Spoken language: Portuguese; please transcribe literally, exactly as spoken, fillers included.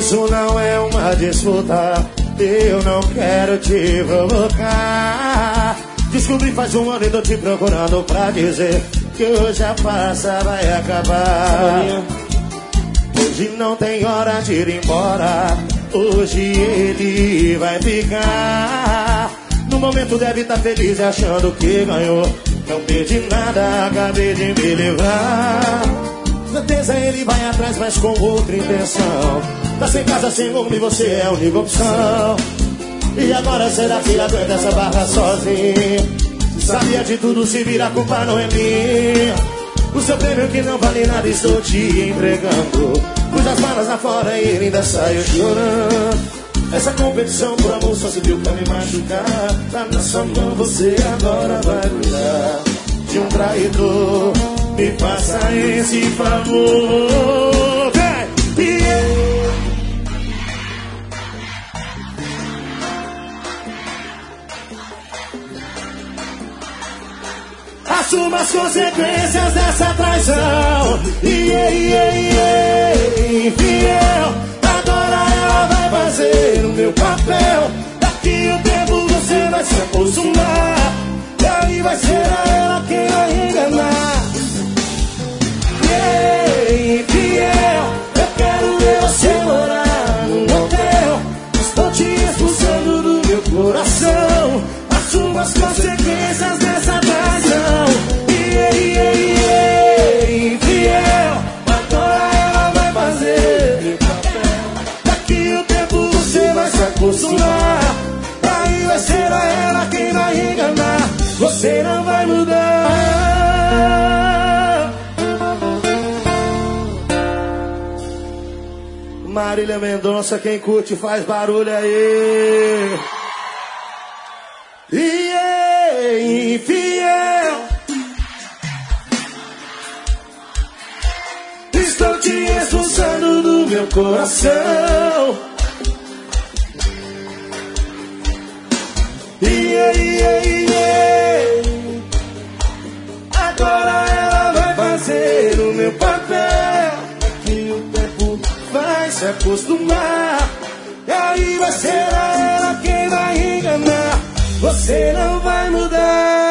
Isso não é uma disputa, eu não quero te provocar. Descobri faz um ano e tô te procurando pra dizer que hoje a farsa vai acabar. Hoje não tem hora de ir embora, hoje ele vai ficar. No momento deve estar feliz achando que ganhou. Não perdi nada, acabei de me livrar. Certeza ele vai atrás, mas com outra intenção. Tá sem casa, sem rumo e você é a única opção. E agora será que aguenta essa barra sozinho? Se sabia de tudo, se vira, a culpa não é minha. O seu prêmio que não vale nada estou te entregando. Pus as balas lá fora e ele ainda saiu chorando. Essa competição por amor só se deu pra me machucar. Tá na sua mão, você agora vai cuidar de um traidor. Me faça esse favor. Vem! Yeah. Assuma as consequências dessa traição. Yeah, yeah, yeah. Infiel. Agora ela vai fazer o meu papel. Daqui o tempo você vai se acostumar. E aí vai ser a ela quem vai enganar. Yeah, infiel. Eu quero ver você morar num hotel. Estou te expulsando do meu coração. Assuma as consequências dessa traição. Yeah, yeah, yeah. Infiel. Agora ela vai fazer meu papel. Daqui o tempo você vai se acostumar. Aí vai ser a ela quem vai enganar. Você não vai mudar. Marília Mendonça, quem curte faz barulho aí. E é infiel. Estou te expulsando do meu coração. Yeah, yeah, yeah. Agora ela vai fazer o meu papel. Que o tempo vai se acostumar. E aí vai ser a ela quem vai enganar. Você não vai mudar.